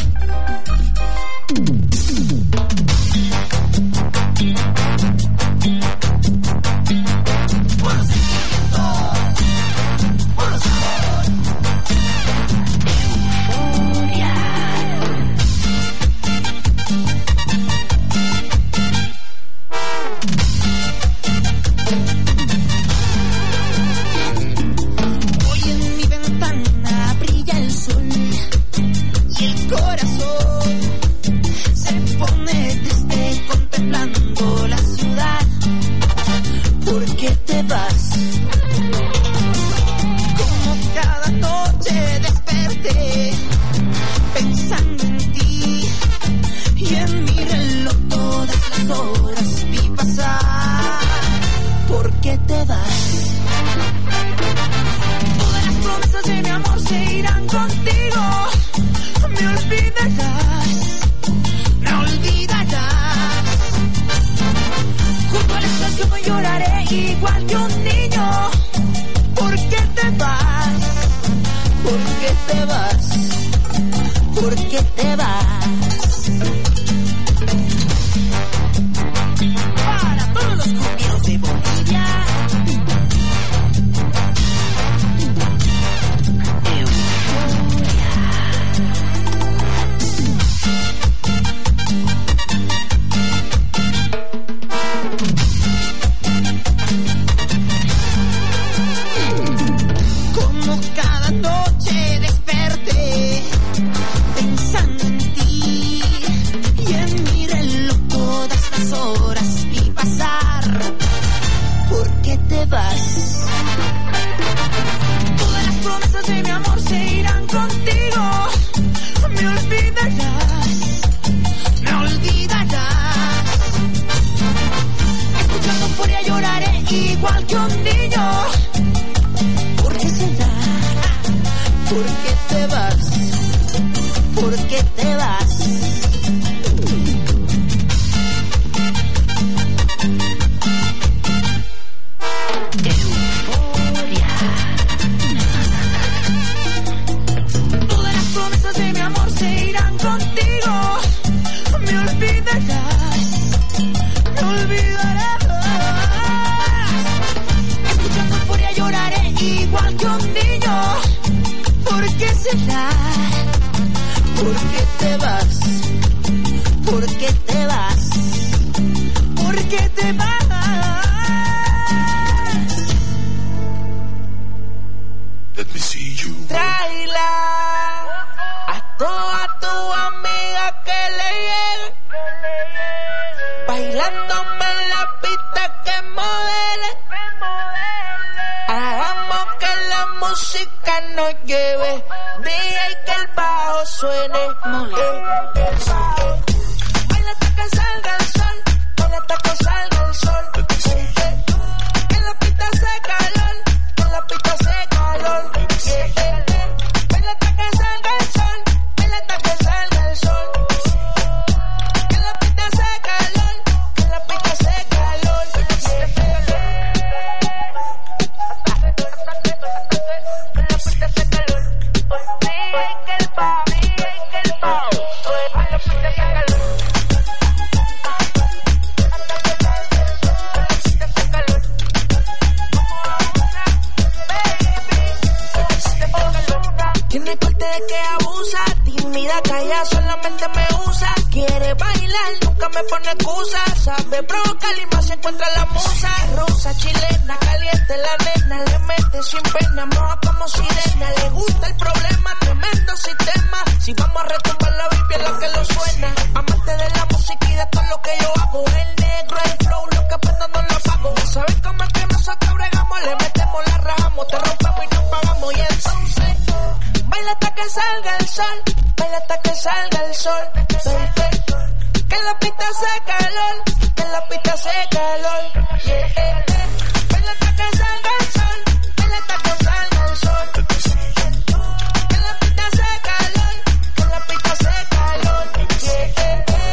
Bailándome en la pista que modele. música nos lleve, deja que el bajo suene. Eh, el bajo. Baila hasta que salga el sol, baila hasta que salga el sol. Eh, eh. Que la pista hace calor, que la pista hace calor. Yeah, yeah, yeah. Baila hasta que salga el sol, baila hasta que salga el sol. Que la pista hace calor, que la pista hace calor. Yeah, yeah, yeah. Tiene corte de que abusa, tímida, calla, solamente me usa. Quiere bailar, nunca me pone excusa. Sabe provocar y más se encuentra la musa. Rosa, chilena, caliente la nena. Le mete sin pena, moja como sirena. Le gusta el problema, tremendo sistema. Si vamos a retumbar la Biblia, lo que lo suena. Amante de la música y de todo lo que yo hago. El negro, el flow, lo que prendo no lo pago. ¿Sabes cómo es que nosotros bregamos? Le metemos, la rajamos, te rompemos y nos pagamos. Y entonces baila hasta que salga el sol, baila hasta que salga el sol. Que la pista hace calor, que la pista hace calor. Yeah, yeah, yeah. Baila hasta que salga el sol, baila hasta que salga el sol. Que la pista hace calor, que la pista hace calor. Yeah, yeah, yeah.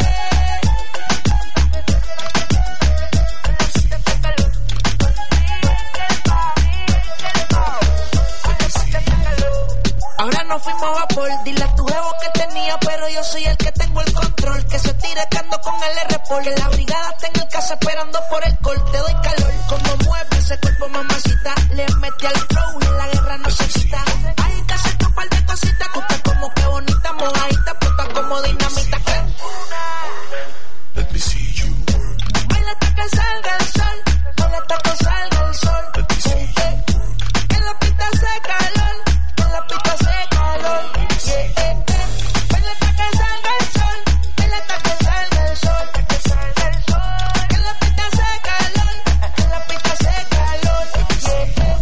Ahora nos fuimos a vapor, dile a tu jevo que tenía, pero yo soy el que tengo el control. Que se tire que ando con el R-Pol. Que la brigada está en el casa esperando por el col. Te doy calor, como mueve ese cuerpo, mamacita. Le metí al flow y la guerra no se quita. Hay que hacerte un par de cositas. Tú estás como que bonita, mojadita, puta como dinamita. Let me see you work. Baila hasta que salga el sol, baila hasta que salga el sol. Eh, eh. Que la pista hace calor, que la pista hace calor. Yeah, yeah, yeah. Baila hasta que salga el sol, baila hasta que salga el sol. Que la pista hace calor, que la pista hace calor. Yeah, yeah,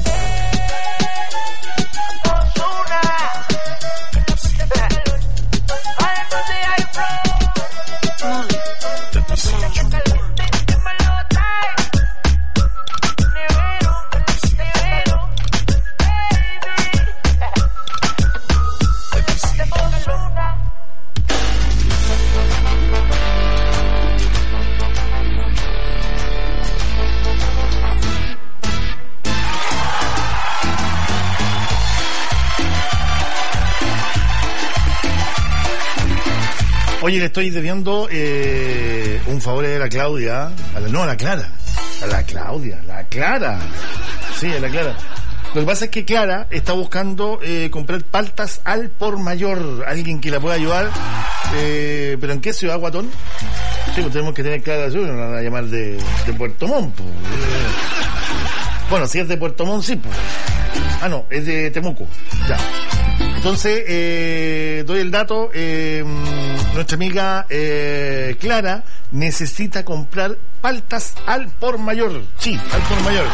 yeah. Ozuna. Ay, entonces hay flow. Let me see you work. Oye, le estoy debiendo eh, un favor a la Claudia, a la, no, a la Clara, a la Claudia, la Clara, sí, a la Clara. Lo que pasa es que Clara está buscando eh, comprar paltas al por mayor, alguien que la pueda ayudar, eh, pero ¿en qué ciudad, Guatón? Sí, pues tenemos que tener Clara, yo no la van a llamar de, de Puerto Montt, pues. Bueno, si es de Puerto Montt, sí, pues. Ah, no, es de Temuco, ya. Entonces, eh, doy el dato, eh, nuestra amiga eh, Clara necesita comprar paltas al por mayor, sí, al por mayor.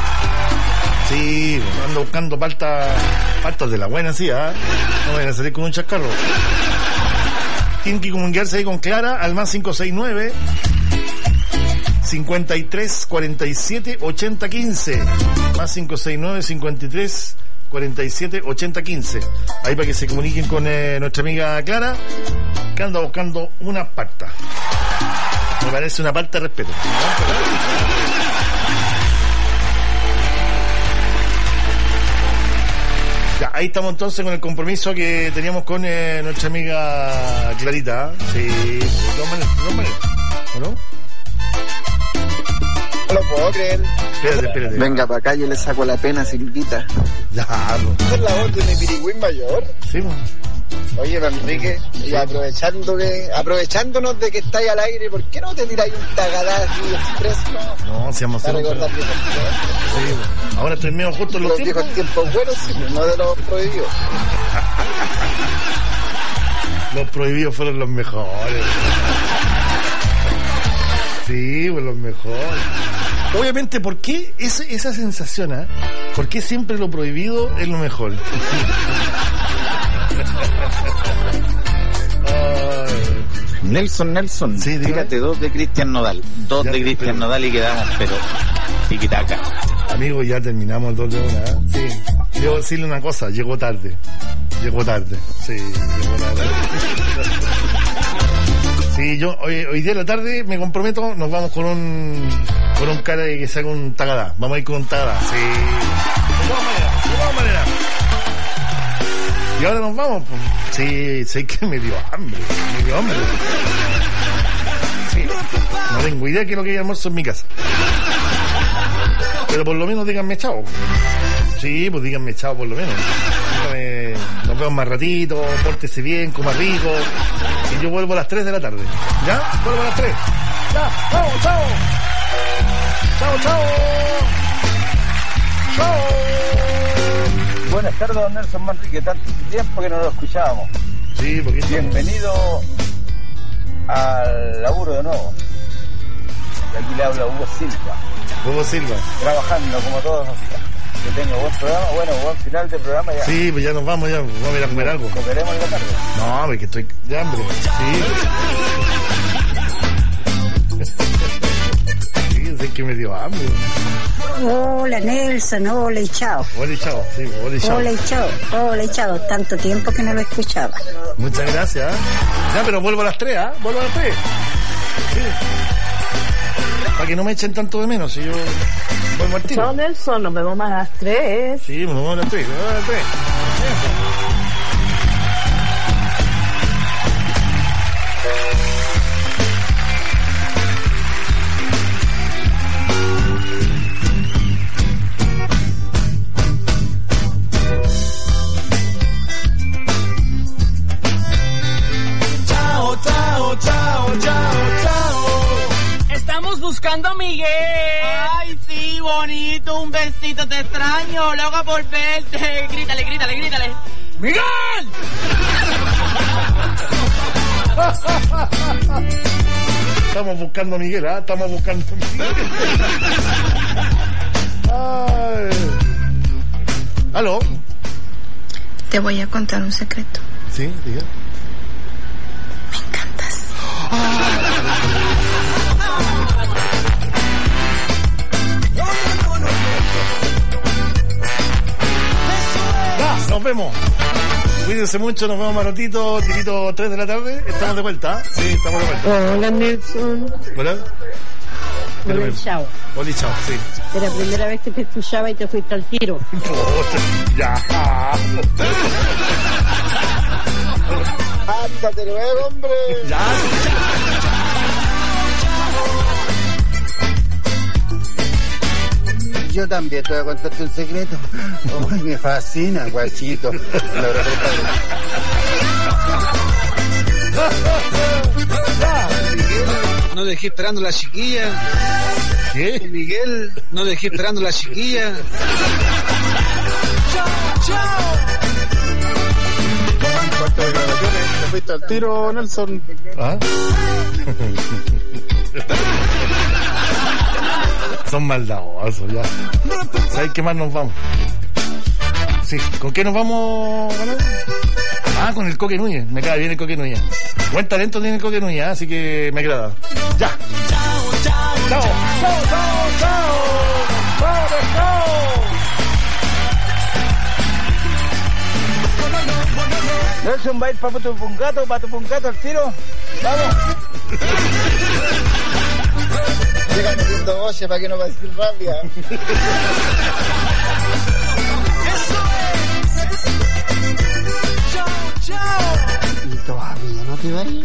Sí, ando buscando paltas, paltas de la buena, sí, ¿ah? ¿eh? No vayan a salir con un chascarro. Tienen que comunicarse ahí con Clara al más cinco seis nueve, cincuenta y tres, cuarenta y siete, ochenta, quince, más cinco seis nueve, cincuenta y tres, cuarenta y siete, ochenta, quince. Ahí para que se comuniquen con eh, nuestra amiga Clara, que anda buscando una palta. Me parece una palta de respeto. Ya, ahí estamos entonces con el compromiso que teníamos con eh, nuestra amiga Clarita. Sí, de todas maneras, de todas maneras, ¿o no? No lo puedo creer. Espérate, espérate. Venga para acá, yo le saco la pena, Silvita. Claro. ¿Esta es la voz de mi pirigüín mayor? Sí, bueno. Oye, don Enrique, y aprovechando que, aprovechándonos de que estáis al aire, ¿por qué no te tiráis un tagadá así expreso? No, seamos para recordar sí, bueno. Ahora estoy medio justo en los, los tiempos. viejos tiempos buenos, sí, no de los prohibidos. Los prohibidos fueron los mejores. Sí, pues los mejores. Obviamente, ¿por qué esa, esa sensación, eh? ¿Por qué siempre lo prohibido es lo mejor? Nelson, Nelson, sí, fíjate, dos de Cristian Nodal, dos ya, de Cristian pero... Nodal y quedamos, pero tiquitaca. Amigo, ya terminamos el dos de una, ¿eh? Sí. Debo decirle una cosa, llegó tarde. Llegó tarde. Sí, llegó tarde. Sí, yo hoy, hoy día de la tarde me comprometo, nos vamos con un con un cara de que saca un tagadá. Vamos a ir con un tagadá. Sí. De todas maneras, de todas maneras. Y ahora nos vamos, pues. Sí, sé que me dio hambre, me dio hambre. Sí. No tengo idea que lo que hay almuerzo en mi casa. Pero por lo menos díganme chao. Sí, pues díganme chao por lo menos. Díganme, nos vemos más ratito, pórtese bien, coma rico. Y yo vuelvo a las tres de la tarde. ¿Ya? Vuelvo a las tres. Ya, chao, chao. Chao, chao. Chao. Buenas tardes, don Nelson Manrique. Tanto tiempo que no lo escuchábamos. Sí, porque bienvenido al laburo de nuevo. Y aquí le habla Hugo Silva. Hugo Silva. Trabajando como todos los días. Que tenga buen programa, bueno, buen final del programa ya. Sí, pues ya nos vamos, ya vamos a ir a comer algo. ¿Comeremos en la tarde? No, porque estoy de hambre. Sí. Sí, sé que me dio hambre. Hola Nelson, hola y chao. Hola y chao, sí, hola y chao. Hola y chao, hola y chao. Tanto tiempo que no lo escuchaba. Muchas gracias. ¿eh? Ya, pero vuelvo a las tres, ¿ah? ¿eh? Vuelvo a las tres. Sí. Para que no me echen tanto de menos, si yo vuelvo al tiro. Chao Nelson, nos vemos más a las tres. Sí, nos vemos a las tres, nos vemos a las tres. Chao, chao, chao, chao, chao. Estamos buscando a Miguel. Ay, sí, bonito, un besito, te extraño, loca por verte. Grítale, grítale, grítale. ¡Miguel! Estamos buscando a Miguel, ¿ah? ¿eh? Estamos buscando a Miguel. Ay. ¿Aló? Te voy a contar un secreto. Sí, diga. Me encantas. Ya, nos vemos. Cuídense mucho, nos vemos más ratito, tirito tres de la tarde. Estamos de vuelta, ¿eh? Sí, estamos de vuelta. Hola Nelson. Hola. Hola y chao. Hola y chao, sí. Era la primera vez que te escuchaba y te fuiste al tiro. Ya. Ándate luego, hombre. Ya. Yo también te voy a contarte un secreto. Ay, me fascina, guachito. No dejé esperando a la chiquilla. ¿Qué? Miguel, no dejé esperando a la chiquilla. Chao, chao. ¿Cuántas grabaciones? ¿Te fuiste al tiro, Nelson? ¿Ah? Son maldadosos, ya. ¿Sabes qué más nos vamos? Sí, ¿con qué nos vamos? Ah, con el Coque Núñez. Me cae bien el Coque Núñez. Buen talento tiene el Coque Núñez, así que me agrada. Ya. Chao, chao, chao, chao, chao, chao. Chao, chao. Nelson va a ir para tu pungato, para tu pungato al tiro. Vamos. Llega metiendo voces para que no pase rabia. Eso es. Chao, chao. ¿Y todavía no te va a ir?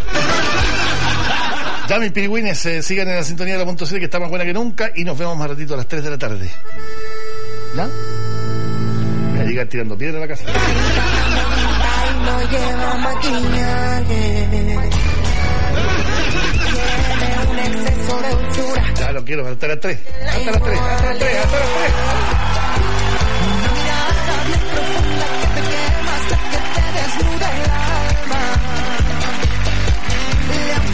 Ya, mis pirigüines, eh, sigan en la sintonía de la punto siete, que está más buena que nunca, y nos vemos más ratito a las tres de la tarde. ¿Ya? Me va a llegar tirando piedra a la casa. Ay, no lleva maquillaje. Tiene un exceso de dulzura. Ya lo quiero, hasta las tres. Hasta las tres, hasta las tres, hasta las tres.